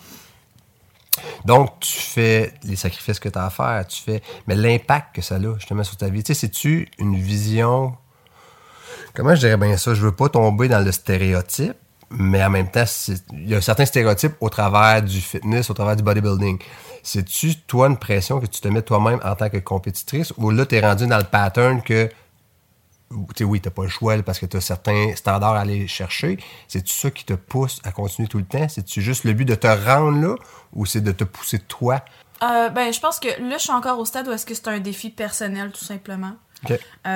Donc, tu fais les sacrifices que tu as à faire, mais l'impact que ça a, justement, sur ta vie, tu sais, c'est-tu une vision... Comment je dirais bien ça? Je veux pas tomber dans le stéréotype, mais en même temps, il y a certains stéréotypes au travers du fitness, au travers du bodybuilding. C'est-tu, toi, une pression que tu te mets toi-même en tant que compétitrice, ou là, tu es rendu dans le pattern que, tu sais, oui, t'as pas le choix là, parce que tu as certains standards à aller chercher. C'est-tu ça qui te pousse à continuer tout le temps? C'est-tu juste le but de te rendre là, ou c'est de te pousser toi? Ben, je pense que là, je suis encore au stade où est-ce que c'est un défi personnel, tout simplement. OK.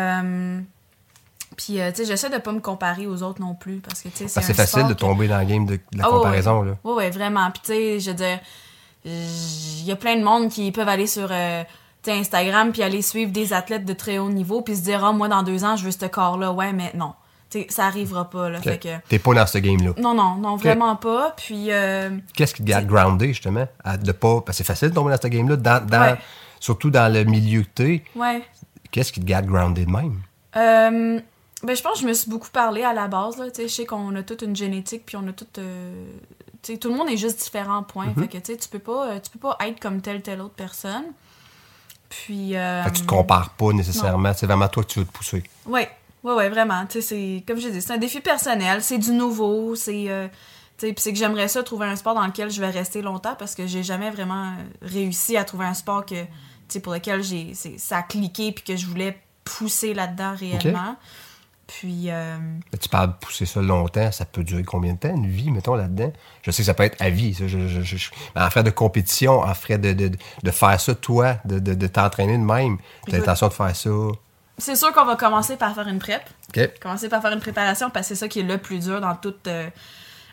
Puis, tu sais, j'essaie de pas me comparer aux autres non plus, parce que, tu sais, c'est facile de tomber dans le game de la comparaison, là. Oui, vraiment. Puis, tu sais, je veux dire, il y a plein de monde qui peuvent aller sur Instagram puis aller suivre des athlètes de très haut niveau puis se dire, ah, moi, dans 2 ans, je veux ce corps-là. Ouais, mais non. Tu sais, ça arrivera pas, là. Fait que... T'es pas dans ce game-là. Non, vraiment pas. Puis... Qu'est-ce qui te garde groundé, justement? De pas... Parce que c'est facile de tomber dans ce game-là, surtout dans le milieu que t'es. Ouais. Qu'est-ce qui te garde groundé de même? Ben, je pense que je me suis beaucoup parlé à la base, là. Tu sais, je sais qu'on a toute une génétique puis on a toute... tu sais, tout le monde est juste différent, point. Fait que, tu sais, tu peux pas être comme telle autre personne. Puis... Fait que tu te compares pas nécessairement. C'est vraiment toi que tu veux te pousser. Ouais, vraiment. Tu sais, c'est... Comme je dis, c'est un défi personnel. C'est du nouveau. C'est... tu sais, puis c'est que j'aimerais ça trouver un sport dans lequel je vais rester longtemps parce que j'ai jamais vraiment réussi à trouver un sport que... Tu sais, pour lequel ça a cliqué puis que je voulais pousser là-dedans réellement. Okay. Puis... Tu parles de pousser ça longtemps, ça peut durer combien de temps, une vie, mettons, là-dedans? Je sais que ça peut être à vie, ça. En frais de compétition, en frais de faire ça, toi, de t'entraîner de même, t'as l'intention de faire ça? C'est sûr qu'on va commencer par faire une prep. Okay. Commencer par faire une préparation, parce que c'est ça qui est le plus dur dans toute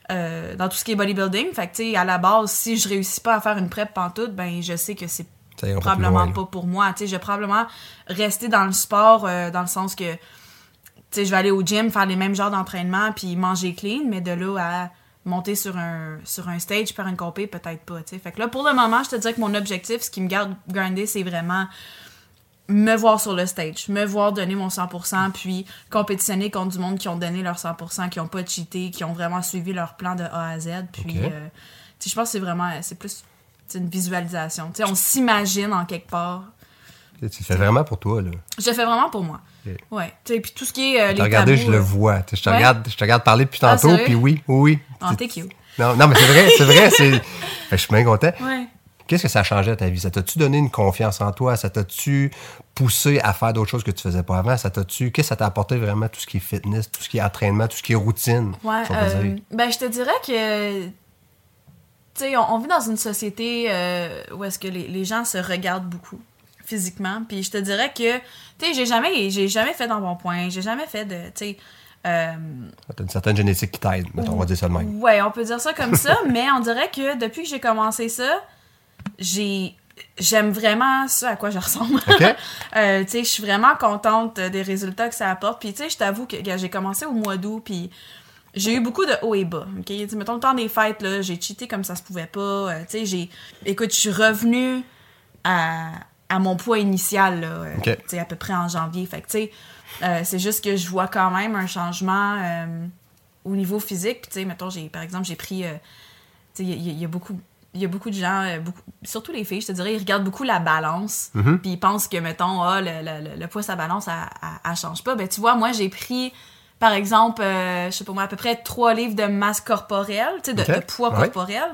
dans tout ce qui est bodybuilding. Fait que, tu sais, à la base, si je réussis pas à faire une prep pantoute, ben je sais que c'est probablement pas pour moi. Tu sais, je vais probablement rester dans le sport, dans le sens que, tu sais, je vais aller au gym, faire les mêmes genres d'entraînement, puis manger clean, mais de là à monter sur un stage, faire une compé, peut-être pas, tu sais. Fait que là, pour le moment, je te dirais que mon objectif, ce qui me garde grindé, c'est vraiment me voir sur le stage, me voir donner mon 100%, puis compétitionner contre du monde qui ont donné leur 100%, qui ont pas cheaté, qui ont vraiment suivi leur plan de A à Z. Puis, tu sais, je pense que c'est plus une visualisation. Tu sais, on s'imagine en quelque part. Tu le fais vraiment pour toi, là. Je le fais vraiment pour moi. Okay. Ouais. Tu sais, puis tout ce qui est les regardé, tabous... je le vois. Je te regarde parler depuis tantôt, puis oui. Oh, t'es cute. Non, mais c'est vrai. Je suis bien content. Ouais. Qu'est-ce que ça a changé à ta vie? Ça t'a-tu donné une confiance en toi? Ça t'a-tu poussé à faire d'autres choses que tu faisais pas avant? Qu'est-ce que ça t'a apporté vraiment, tout ce qui est fitness, tout ce qui est entraînement, tout ce qui est routine? Ouais, ben je te dirais que, tu sais, on vit dans une société où est-ce que les gens se regardent beaucoup physiquement. Puis je te dirais que, tu sais, j'ai jamais fait d'embonpoint, j'ai jamais fait de, tu sais... T'as une certaine génétique qui t'aide, on va dire ça de même. Ouais, on peut dire ça comme ça, mais on dirait que depuis que j'ai commencé ça, j'aime vraiment ça à quoi je ressemble. Okay. Tu sais, je suis vraiment contente des résultats que ça apporte. Puis tu sais, je t'avoue que j'ai commencé au mois d'août, puis j'ai eu beaucoup de hauts et bas. Okay? Mettons le temps des fêtes, là, j'ai cheaté comme ça se pouvait pas. Tu sais, écoute, je suis revenue à mon poids initial, là, okay. Tu sais, à peu près en janvier. Fait que tu sais, c'est juste que je vois quand même un changement au niveau physique. Puis tu sais, mettons, par exemple, j'ai pris... tu sais, il y a beaucoup de gens, surtout les filles, je te dirais, ils regardent beaucoup la balance. Mm-hmm. Puis ils pensent que, mettons, le poids, sa balance, elle change pas. Ben, tu vois, moi, j'ai pris, par exemple, je sais pas moi, à peu près 3 livres de masse corporelle, tu sais, de poids corporel.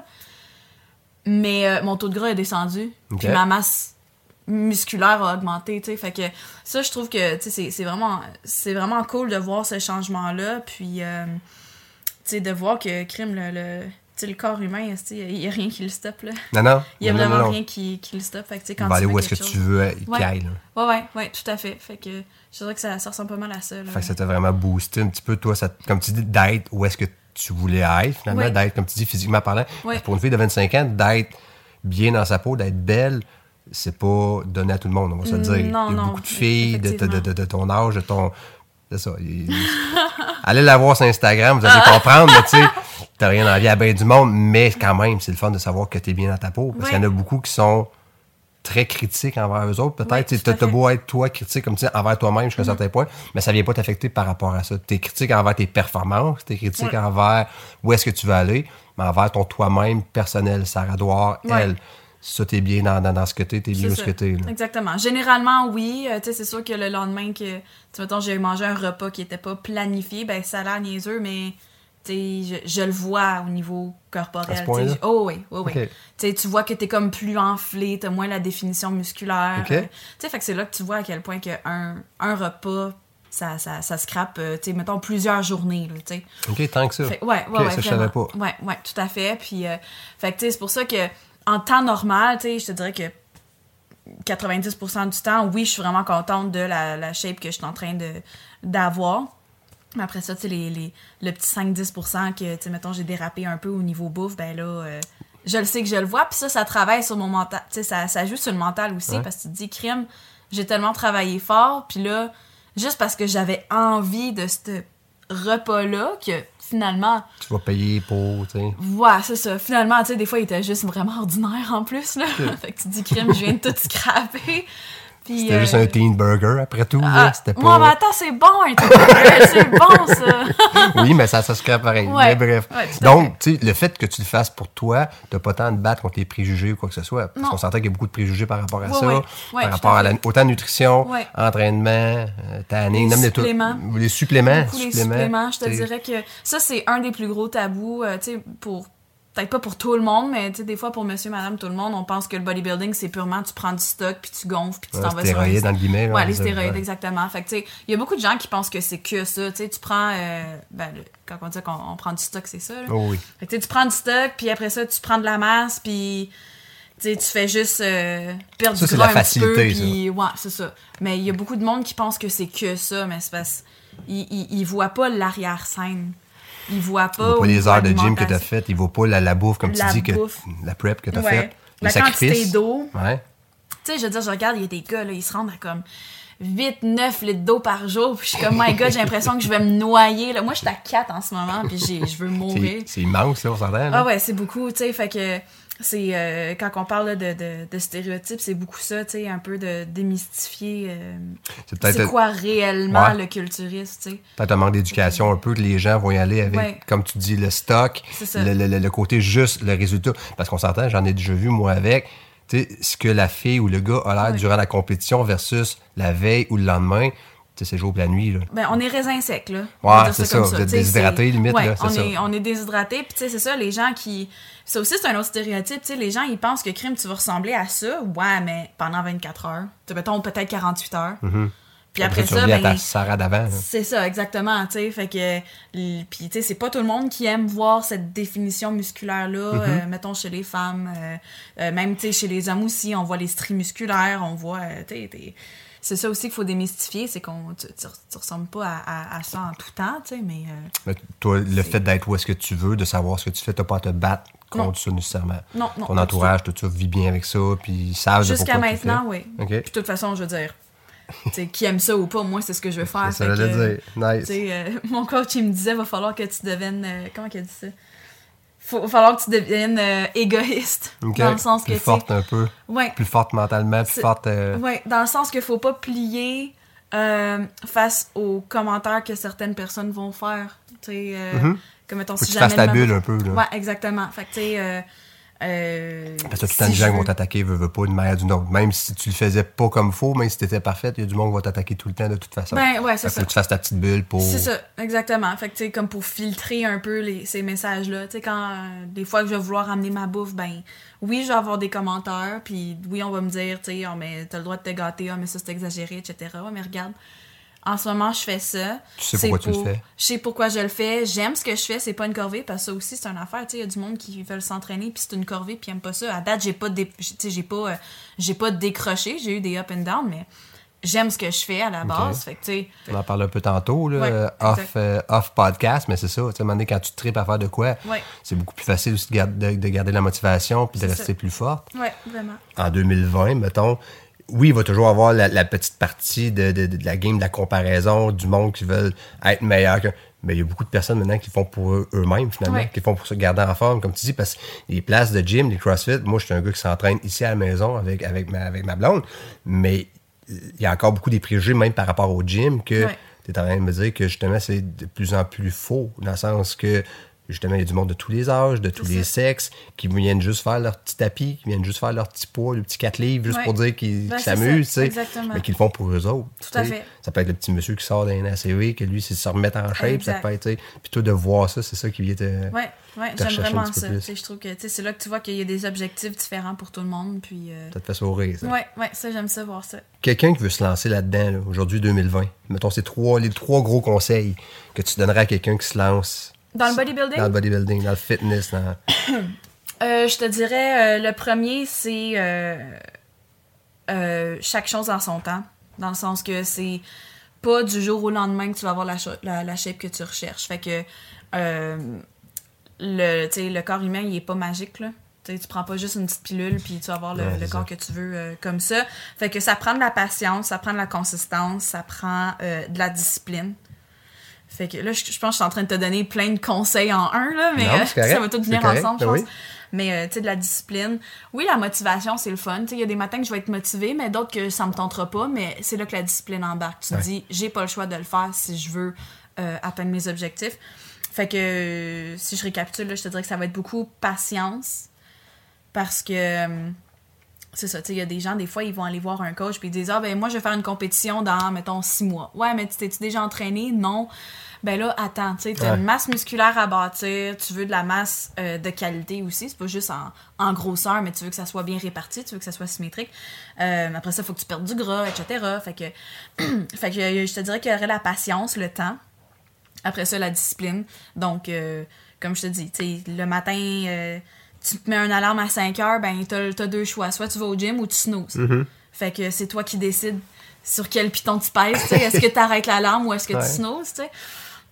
Mais mon taux de gras est descendu. Puis ma masse musculaire a augmenté, tu sais. Fait que ça, je trouve que, tu sais, c'est vraiment cool de voir ce changement-là. Puis, tu sais, de voir que, crime, le corps humain, il n'y a rien qui le stoppe, là. Non. Il n'y a vraiment rien qui le stoppe. Fait que, quand il va aller où est-ce que tu veux qu'il aille, là. Ouais, tout à fait. Fait que je dirais que ça ressemble pas mal à ça, là. Fait que ça t'a vraiment boosté un petit peu, toi, comme tu dis, d'être où est-ce que tu voulais être, finalement, d'être, comme tu dis, physiquement parlant. Pour une fille de 25 ans, d'être bien dans sa peau, d'être belle, c'est pas donné à tout le monde, on va se le dire. Il y a beaucoup de filles de ton âge, de ton... C'est ça. Allez la voir sur Instagram, vous allez comprendre, mais tu sais, t'as rien envie à bien du monde, mais quand même, c'est le fun de savoir que t'es bien dans ta peau. Parce qu'il y en a beaucoup qui sont très critiques envers eux autres. Peut-être, t'as beau être toi critique, comme tu dis, envers toi-même jusqu'à un certain point, mais ça vient pas t'affecter par rapport à ça. T'es critique envers tes performances, t'es critique envers où est-ce que tu veux aller, mais envers ton toi-même personnel. Sarah Doire, elle... Ça, t'es bien dans ce que t'es bien où ce que t'es. Là. Exactement. Généralement, oui. Tu sais, c'est sûr que le lendemain que, mettons, j'ai mangé un repas qui était pas planifié, ben ça a l'air niaiseux, mais tu sais, je le vois au niveau corporel. À ce point-là? Oui. Okay. Tu sais, tu vois que t'es comme plus enflé, t'as moins la définition musculaire. Okay. Tu sais, fait que c'est là que tu vois à quel point qu'un repas, ça scrape, tu sais, mettons, plusieurs journées, là, tu sais. OK, tant que ça. Ouais, ça, je savais pas. Ouais, tout à fait. Puis, fait que, tu sais, c'est pour ça que en temps normal, tu sais, je te dirais que 90% du temps, oui, je suis vraiment contente de la shape que je suis en train d'avoir. Mais après ça, tu sais, le petit 5-10% que, tu sais, mettons, j'ai dérapé un peu au niveau bouffe, ben là, je le sais que je le vois. Puis ça travaille sur mon mental. Tu sais, ça joue sur le mental aussi, parce que tu te dis, crime, j'ai tellement travaillé fort. Puis là, juste parce que j'avais envie de ce repas-là, que finalement... Tu vas payer pour, tu sais... Ouais, c'est ça. Finalement, tu sais, des fois, il était juste vraiment ordinaire en plus, là. Fait que tu te dis, crime, je viens de tout scraper. Puis, c'était juste un teen burger, après tout, là. C'était pas... Moi, mais attends, c'est bon, un teen burger, c'est bon, ça! Oui, mais ça se scrape pareil. Ouais, mais bref. Ouais, donc, tu sais, le fait que tu le fasses pour toi, t'as pas tant de battre contre les préjugés ou quoi que ce soit. Parce qu'on s'entend qu'il y a beaucoup de préjugés par rapport à ça. Par rapport à autant de nutrition, entraînement, tanning, les suppléments. Les suppléments. Les suppléments, je te dirais que ça, c'est un des plus gros tabous, tu sais, peut-être pas pour tout le monde, mais tu sais, des fois, pour monsieur, madame, tout le monde, on pense que le bodybuilding, c'est purement tu prends du stock, puis tu gonfles, puis tu t'en vas sur... Les stéroïdes, dans le guillemets. Là, les stéroïdes, exactement. Fait que, tu sais, il y a beaucoup de gens qui pensent que c'est que ça. Tu sais, tu prends... quand on dit qu'on prend du stock, c'est ça, là. Oh, oui. Fait que, tu sais, tu prends du stock, puis après ça, tu prends de la masse, puis... Tu sais, tu fais juste perdre du gras un petit peu, puis... Ouais, c'est ça. Mais il y a beaucoup de monde qui pense que c'est que ça, mais c'est parce qu'ils voient pas l'arrière-scène. il voit pas. Il voit pas les heures de gym que tu t'as faites, il voit pas la bouffe, comme tu dis, la prep que t'as faite. La quantité d'eau. Ouais. Tu sais, je veux dire, je regarde, il y a des gars, là, ils se rendent à comme 8-9 litres d'eau par jour, puis je suis comme, my God, j'ai l'impression que je vais me noyer, là. Moi, je suis à 4 en ce moment, puis je veux mourir. C'est immense, là, on s'entend, là. Ah ouais, c'est beaucoup, tu sais, fait que c'est, quand on parle là, de stéréotypes, c'est beaucoup ça, tu sais, un peu de démystifier c'est quoi réellement le culturiste, tu sais. Peut-être un manque d'éducation un peu, que les gens vont y aller avec, comme tu dis, le stock, le côté juste, le résultat. Parce qu'on s'entend, j'en ai déjà vu, moi, avec... Tu sais, ce que la fille ou le gars a l'air durant la compétition versus la veille ou le lendemain, tu sais, c'est jour ou la nuit, là. Ben, on est raisin sec, là. Ouais, c'est ça. Vous êtes déshydraté, limite, là, c'est ça. On est déshydraté, puis tu sais, c'est ça, les gens qui... Ça aussi, c'est un autre stéréotype, tu sais, les gens, ils pensent que crime, tu vas ressembler à ça. Ouais, mais pendant 24 heures. Mettons, peut-être 48 heures. Mm-hmm. Puis après tu ça, reviens à ta Sarah d'avant. C'est ça, exactement, tu sais, fait que... Puis, tu sais, c'est pas tout le monde qui aime voir cette définition musculaire-là, mettons, chez les femmes, même, tu sais, chez les hommes aussi, on voit les stries musculaires, on voit, tu sais, c'est ça aussi qu'il faut démystifier, c'est qu'on... Tu ressembles pas à ça en tout temps, tu sais, mais toi, le fait d'être où est-ce que tu veux, de savoir ce que tu fais, t'as pas à te battre contre ça nécessairement. Non, ton entourage, tout ça, vit bien avec ça, puis ils savent de pourquoi jusqu'à maintenant, oui. Okay. Puis de toute façon, je veux dire... T'sais, qui aime ça ou pas, moi, c'est ce que je veux faire. Ça veut dire. Nice. Mon coach, il me disait, va falloir que tu deviennes... comment il a dit ça? Va falloir que tu deviennes égoïste. Okay. Dans le sens plus forte un peu. Ouais. Plus forte mentalement, plus forte... Oui, dans le sens qu'il faut pas plier face aux commentaires que certaines personnes vont faire. Comme mettons, faut si que tu fasses ta bulle un peu. Là. Ouais, exactement. Fait que tu sais... parce que tout le temps, les gens vont t'attaquer, veut pas, d'une manière ou d'une autre. Même si tu le faisais pas comme faut, même si t'étais parfaite, il y a du monde qui va t'attaquer tout le temps de toute façon. Ben, ouais, c'est ça. Faut que tu fasses ta petite bulle pour... C'est ça, exactement. Fait que, tu sais, comme pour filtrer un peu ces messages-là. Tu sais, quand des fois que je vais vouloir amener ma bouffe, ben, oui, je vais avoir des commentaires, puis oui, on va me dire, tu sais, oh, mais t'as le droit de te gâter, oh, mais ça, c'est exagéré, etc. Oh, mais regarde, en ce moment, je fais ça. Tu sais pourquoi tu le fais. Je sais pourquoi je le fais. J'aime ce que je fais. C'est pas une corvée, parce que ça aussi, c'est une affaire. Tu sais, il y a du monde qui veulent s'entraîner, puis c'est une corvée, puis ils aiment pas ça. À date, j'ai pas décroché. J'ai eu des up and down, mais j'aime ce que je fais à la base. Fait que, tu sais... On en parle un peu tantôt, là, off podcast, mais c'est ça. Tu sais, à un moment donné, quand tu te tripes à faire de quoi, c'est beaucoup plus facile aussi de garder la motivation, puis de rester plus forte. Oui, vraiment. En 2020, mettons... Oui, il va toujours avoir la petite partie de la game, de la comparaison, du monde qui veulent être meilleur. Mais il y a beaucoup de personnes maintenant qui font pour eux-mêmes, finalement, qui font pour se garder en forme, comme tu dis, parce que les places de gym, les CrossFit, moi, je suis un gars qui s'entraîne ici à la maison avec ma blonde, mais il y a encore beaucoup des préjugés, même par rapport au gym, que tu es en train de me dire que, justement, c'est de plus en plus faux, dans le sens que justement, il y a du monde de tous les âges, de tous les sexes, qui viennent juste faire leur petit tapis, qui viennent juste faire leur petit poids, le petit 4 livres, juste pour dire qu'ils s'amusent, tu sais. Mais qu'ils le font pour eux autres. Tout à fait. Ça peut être le petit monsieur qui sort d'un ACV, que lui, c'est se remettre en shape, ça peut être, tu sais. Puis toi, de voir ça, c'est ça qui vient te. Ouais, j'aime vraiment ça. Je trouve que c'est là que tu vois qu'il y a des objectifs différents pour tout le monde. Puis, ça te fait sourire, ça. Ouais, ça, j'aime ça, voir ça. Quelqu'un qui veut se lancer là-dedans, là, aujourd'hui, 2020, mettons, c'est les trois gros conseils que tu donnerais à quelqu'un qui se lance. Dans le bodybuilding? Dans le bodybuilding, dans le fitness. Je te dirais, le premier, c'est chaque chose dans son temps. Dans le sens que c'est pas du jour au lendemain que tu vas avoir la shape que tu recherches. Fait que le corps humain, il est pas magique, là. Tu prends pas juste une petite pilule puis tu vas avoir le corps que tu veux comme ça. Fait que ça prend de la patience, ça prend de la consistance, ça prend de la discipline. Fait que là, je pense que je suis en train de te donner plein de conseils en un, là, mais non, ça va tout venir ensemble, je pense. Oui. Mais, tu sais, de la discipline. Oui, la motivation, c'est le fun. Tu sais, il y a des matins que je vais être motivée, mais d'autres que ça me tentera pas, mais c'est là que la discipline embarque. Tu te dis, j'ai pas le choix de le faire si je veux atteindre mes objectifs. Fait que, si je récapitule, là, je te dirais que ça va être beaucoup patience, parce que... c'est ça, tu sais, il y a des gens, des fois, ils vont aller voir un coach puis ils disent « Ah, ben moi, je vais faire une compétition dans, mettons, 6 mois. » Ouais, mais t'es-tu déjà entraîné? Non. Ben là, attends, tu sais, t'as une masse musculaire à bâtir, tu veux de la masse de qualité aussi, c'est pas juste en grosseur, mais tu veux que ça soit bien réparti, tu veux que ça soit symétrique. Après ça, il faut que tu perdes du gras, etc. Fait que je te dirais qu'il y aurait la patience, le temps. Après ça, la discipline. Donc, comme je te dis, tu sais, le matin... tu te mets une alarme à 5 heures, ben t'as deux choix. Soit tu vas au gym ou tu snoozes. Mm-hmm. Fait que c'est toi qui décides sur quel piton tu pèses. Est-ce que tu arrêtes l'alarme ou est-ce que tu snoozes?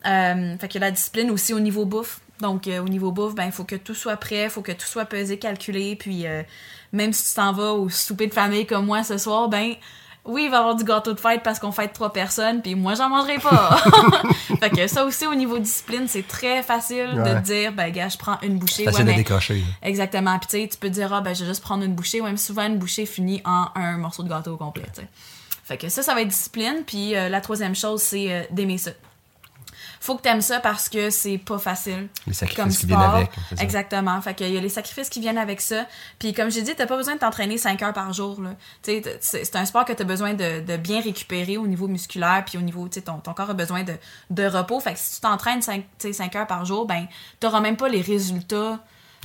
Fait que la discipline aussi au niveau bouffe. Donc, au niveau bouffe, ben, il faut que tout soit prêt, il faut que tout soit pesé, calculé, puis même si tu t'en vas au souper de famille comme moi ce soir, ben, oui, il va y avoir du gâteau de fête parce qu'on fête 3 personnes, puis moi, j'en mangerai pas. Fait que ça aussi, au niveau discipline, c'est très facile de te dire, ben, gars, je prends une bouchée. C'est facile de décrocher. Exactement. Puis, tu sais, tu peux te dire, ben, je vais juste prendre une bouchée. Même souvent, une bouchée finit en un morceau de gâteau au complet, tu sais. Fait que ça va être discipline. Puis, la troisième chose, c'est d'aimer ça. Faut que t'aimes ça parce que c'est pas facile. Les sacrifices qui viennent avec. Exactement. Fait qu'il y a les sacrifices qui viennent avec ça. Puis comme j'ai dit, t'as pas besoin de t'entraîner 5 heures par jour. Là. C'est un sport que t'as besoin de bien récupérer au niveau musculaire, puis au niveau, ton corps a besoin de repos. Fait que si tu t'entraînes 5 heures par jour, ben t'auras même pas les résultats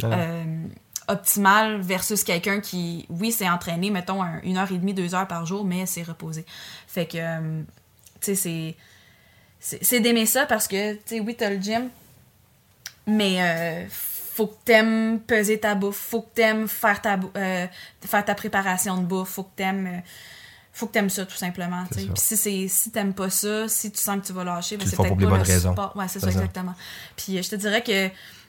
optimales versus quelqu'un qui, oui, s'est entraîné, mettons, 1h30, 2 heures par jour, mais c'est reposé. Fait que, tu sais, c'est d'aimer ça parce que, tu sais, oui, t'as le gym, mais faut que t'aimes peser ta bouffe, faut que t'aimes faire ta préparation de bouffe, faut que t'aimes ça, tout simplement. Puis si t'aimes pas ça, si tu sens que tu vas lâcher, ben, c'est peut-être pas le sport. Ouais, c'est ça, exactement. Puis je te dirais que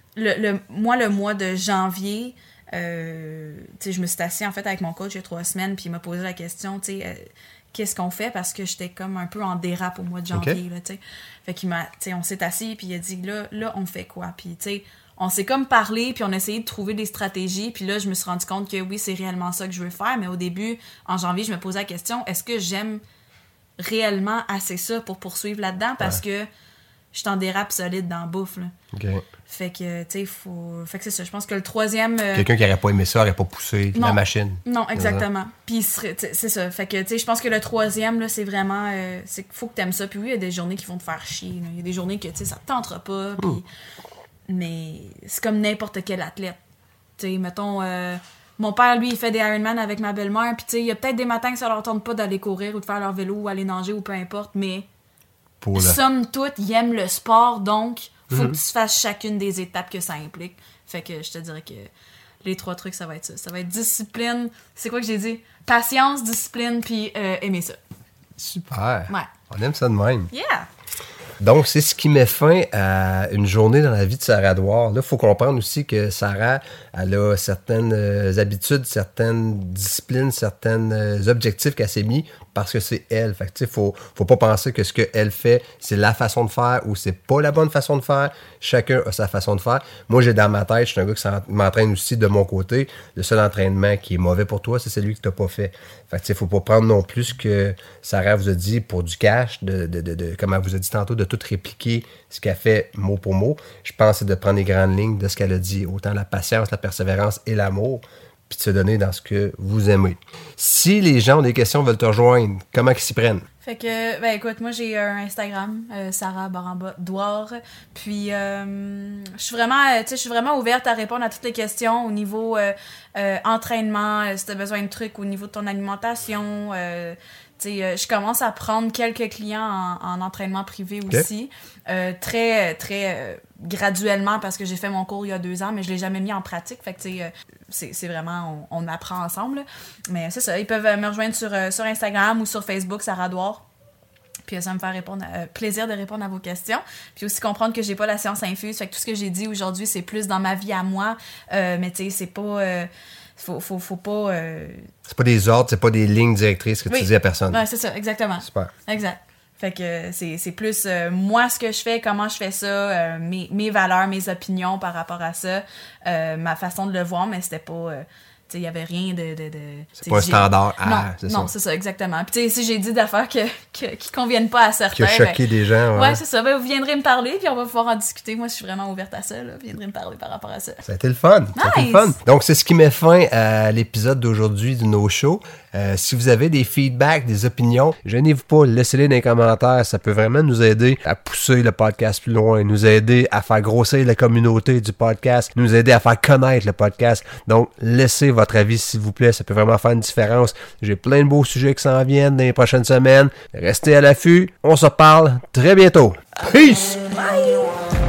moi, le mois de janvier, tu sais, je me suis assise en fait avec mon coach il y a 3 semaines, puis il m'a posé la question, tu sais, qu'est-ce qu'on fait, parce que j'étais comme un peu en dérape au mois de janvier, là, tu sais. Fait qu'il m'a, tu sais, on s'est assis, puis il a dit, là, on fait quoi? Puis, tu sais, on s'est comme parlé, puis on a essayé de trouver des stratégies, puis là, je me suis rendu compte que oui, c'est réellement ça que je veux faire, mais au début, en janvier, je me posais la question, est-ce que j'aime réellement assez ça pour poursuivre là-dedans? Parce que je suis en dérape solide dans la bouffe, là. Fait que, tu sais, Fait que c'est ça. Je pense que le troisième... Quelqu'un qui n'aurait pas aimé ça, n'aurait pas poussé la machine. Non, exactement. Puis c'est ça. Fait que, tu sais, je pense que le troisième, là, c'est vraiment... c'est qu'il faut que t'aimes ça. Puis oui, il y a des journées qui vont te faire chier. Il y a des journées que, tu sais, ça te tentera pas. Puis... Mais c'est comme n'importe quel athlète. Tu sais, mettons... mon père, lui, il fait des Ironman avec ma belle-mère. Puis, tu sais, il y a peut-être des matins que ça leur tente pas d'aller courir ou de faire leur vélo ou aller nager ou peu importe. Mais, somme toute, ils aiment le sport. Donc... faut que tu fasses chacune des étapes que ça implique. Fait que je te dirais que les 3 trucs, ça va être ça. Ça va être discipline. C'est quoi que j'ai dit? Patience, discipline, puis aimer ça. Super. Ouais. On aime ça de même. Yeah! Donc, c'est ce qui met fin à une journée dans la vie de Sarah Douard. Là, il faut comprendre aussi que Sarah, elle a certaines habitudes, certaines disciplines, certains objectifs qu'elle s'est mis parce que c'est elle. Fait que, tu sais, faut pas penser que ce qu'elle fait, c'est la façon de faire ou c'est pas la bonne façon de faire. Chacun a sa façon de faire. Moi, j'ai dans ma tête, je suis un gars qui m'entraîne aussi de mon côté. Le seul entraînement qui est mauvais pour toi, c'est celui que t'as pas fait. Fait que, tu sais, faut pas prendre non plus ce que Sarah vous a dit pour du cash, comme elle vous a dit tantôt, de tout répliquer ce qu'elle fait mot pour mot. Je pense que c'est de prendre les grandes lignes de ce qu'elle a dit, autant la patience, la persévérance et l'amour, puis de se donner dans ce que vous aimez. Si les gens ont des questions, veulent te rejoindre, comment ils s'y prennent? Fait que, ben écoute, moi j'ai un Instagram, Sarah Baramba Douard, puis je suis vraiment ouverte à répondre à toutes les questions au niveau entraînement, si t'as besoin de trucs au niveau de ton alimentation, je commence à prendre quelques clients en entraînement privé aussi, très, très graduellement parce que j'ai fait mon cours il y a 2 ans, mais je l'ai jamais mis en pratique. Fait que c'est vraiment, on apprend ensemble. Là. Mais c'est ça, ils peuvent me rejoindre sur Instagram ou sur Facebook, Sarah Douard. Puis ça me fait plaisir de répondre à vos questions. Puis aussi comprendre que j'ai pas la science infuse. Fait que tout ce que j'ai dit aujourd'hui, c'est plus dans ma vie à moi. Mais tu sais, c'est pas... Faut pas... C'est pas des ordres, c'est pas des lignes directrices que tu dis à personne. Ouais, c'est ça, exactement. Super. Exact. Fait que c'est plus moi ce que je fais, comment je fais ça, mes valeurs, mes opinions par rapport à ça, ma façon de le voir, mais c'était pas... il n'y avait rien de c'est pas un standard. Non, c'est ça, exactement. Puis si j'ai dit d'affaires qui conviennent pas à certains... Qui a choqué des gens. Ouais, c'est ça. Ben, vous viendrez me parler, puis on va pouvoir en discuter. Moi, je suis vraiment ouverte à ça. Là. Vous viendrez me parler par rapport à ça. Ça a été le fun. Nice. Ça a été le fun. Donc, c'est ce qui met fin à l'épisode d'aujourd'hui du No Show. Si vous avez des feedbacks, des opinions, gênez-vous pas, laissez-les dans les commentaires. Ça peut vraiment nous aider à pousser le podcast plus loin, nous aider à faire grossir la communauté du podcast, nous aider à faire connaître le podcast. Donc, laissez votre avis, s'il vous plaît. Ça peut vraiment faire une différence. J'ai plein de beaux sujets qui s'en viennent dans les prochaines semaines. Restez à l'affût. On se parle très bientôt. Peace! Bye!